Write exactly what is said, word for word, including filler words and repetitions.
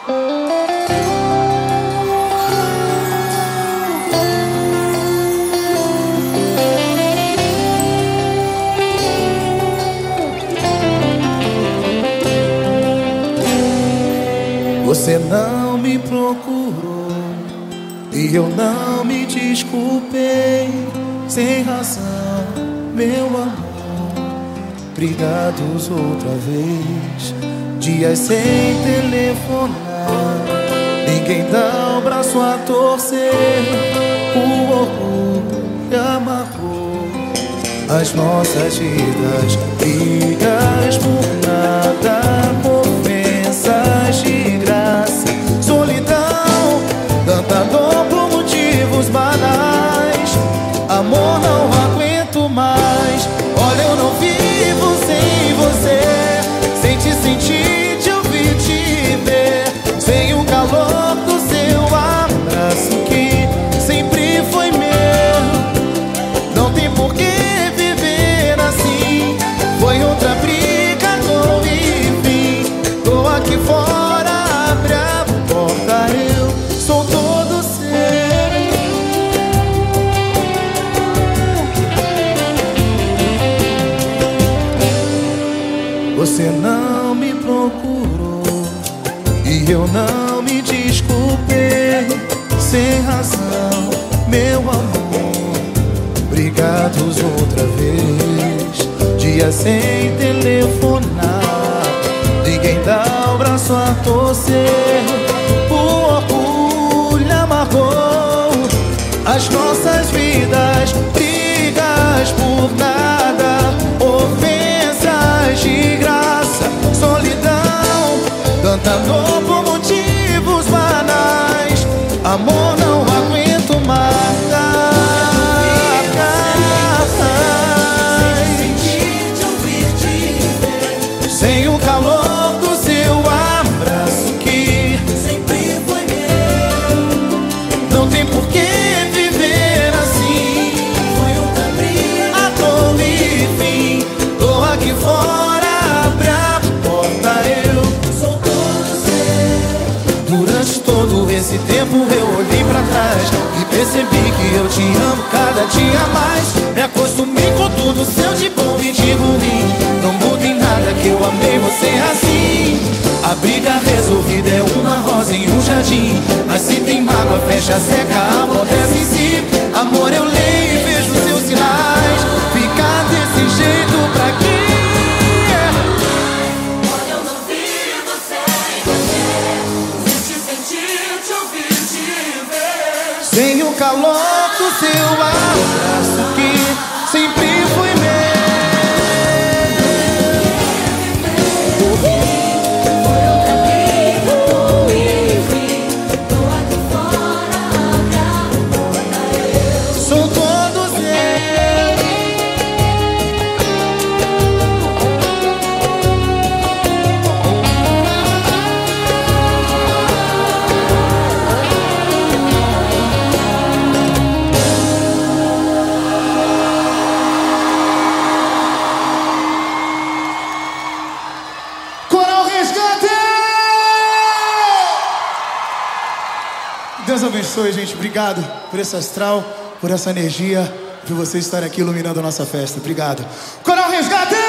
Você não me procurou e eu não me desculpei. Sem razão, meu amor, brigados outra vez. Dias sem telefonar, ninguém dá o braço a torcer. O orgulho amargou as nossas vidas. Brigas por nada, ofensas de graça, solidão, tanta dor por motivos banais. Amor, não aguento mais. Olha, eu não vivo sem você, sem te sentir, te ouvir, te ver, sem o calor do seu abraço que sempre foi meu. Não tem por que viver assim. Foi outra briga, dor e fim. Tô aqui fora, abre a porta, eu sou todo seu. Você não me procurou e eu não me desculpei. Sem razão, meu amor, brigados outra vez. Dia sem telefonar, ninguém dá o braço a torcer. O orgulho amargou as nossas vidas. Brigas por nada, ofensas de graça, solidão, tanta dor por motivos banais. Amor, não aguento mais. Sem o calor do seu abraço que sempre foi meu. Não tem por que viver assim. Foi outra briga, a dor e fim. Tô aqui fora, abre a porta, eu sou todo seu. Durante todo esse tempo eu olhei pra trás e percebi que eu te amo cada dia mais. Me acostumei com tudo seu de bom e de ruim. Não muda em nada que eu amei você assim. A briga resolvida é uma rosa em um jardim, mas se tem mágoa, fecha, seca, amortece em si. Amor, eu leio e vejo seus sinais. Ficar desse jeito pra quê? Olha, eu não vivo sem você, sem te sentir, te ouvir, te ver. Sem o calor do seu abraço que sempre foi meu. Deus abençoe, gente. Obrigado por esse astral, por essa energia, por vocês estarem aqui iluminando a nossa festa. Obrigado. Coral Resgate!